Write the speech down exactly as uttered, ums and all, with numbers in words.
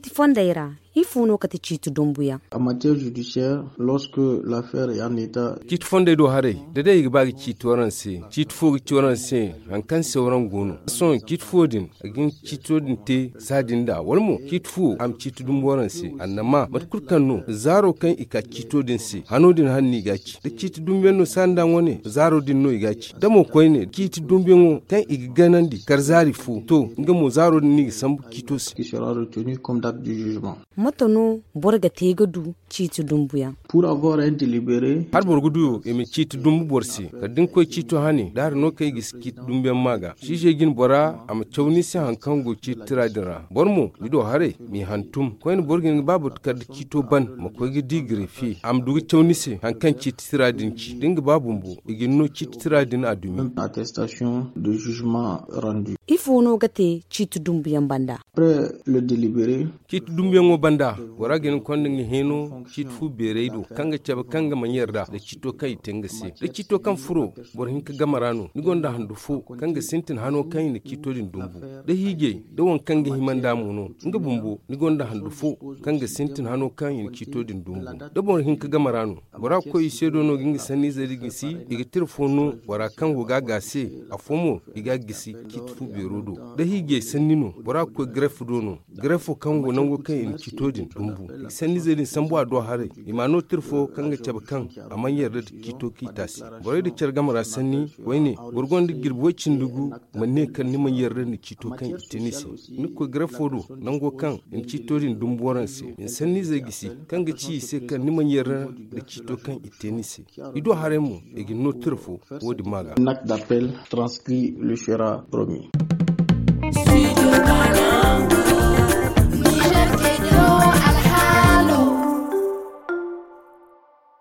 citi fondaira ifuno kati citu dumbuya. En matière judiciaire, lorsque l'affaire est en état, citu fonde do hare da dai ga bagi citu waranse citu fo citu waranse an kan sauran gono son citu fodin agin citu din te sadin da walmo citu fo am citu dumbu waranse annama matkur kanno zaro kan ika citu din se hano din hanni gaci da citu dumben no sandan wone zaro din no igaci da mo koyne citu dumben kan igaganandi karzari fo to ngamo zaro din ni sambu citu qui sera retenu comme date du jugement. Matano borga tegadu citu dumbuya. Pour avoir un délibéré, har borgudu emi citu dumbu borsi kadin ko citu hani dar no kai gis citu dumben maga shishe gin bora am chawni se hankan go citu tiradira bormo lido hare mi hantum koyin borgin babu kad citu ban ma ko gi digri fi am dugi chawni se hankan citu tiradin ci dinga babu mbo igin no citu tiradin adumi attestation de jugement rendu. Ifuno gate citu dumbuyan banda. Après le délibéré, citu dumben go banda wara gin kondin heno citu fu bereido kanga caba kanga manyerda da citu kai tengase da citu kan furo bor hinka gamarano ni gonda handu fu kanga sintin hano kai ni citu din dumbu da hige da won kanga himanda muno nga bumbu ni gonda handu fu kanga sintin hano kai ni citu din dumbu da bor hinka gamarano bora ko isedo no gingi sani zari gisi iga telefono wara kango gagase afomo iga gisi citu fu berodo da hige sanino bora ko grefu dono grefu kango nango kai ni citu din dumbu sani zari sambo ado hare imano tirfo kanga caba kan amma yarda kito kitasi bore da kyar gamara sanni waine gurgon da girbo cindugu manne kan ni man yarda ni kito kan itenisi ni ko grafodo nango kan in kito din dumboran se in sanni zai gisi kanga ci se kan ni man yarda da kito kan itenisi ido haremu egin no tirfo wodi maga. Un acte d'appel transcrit le sera promis.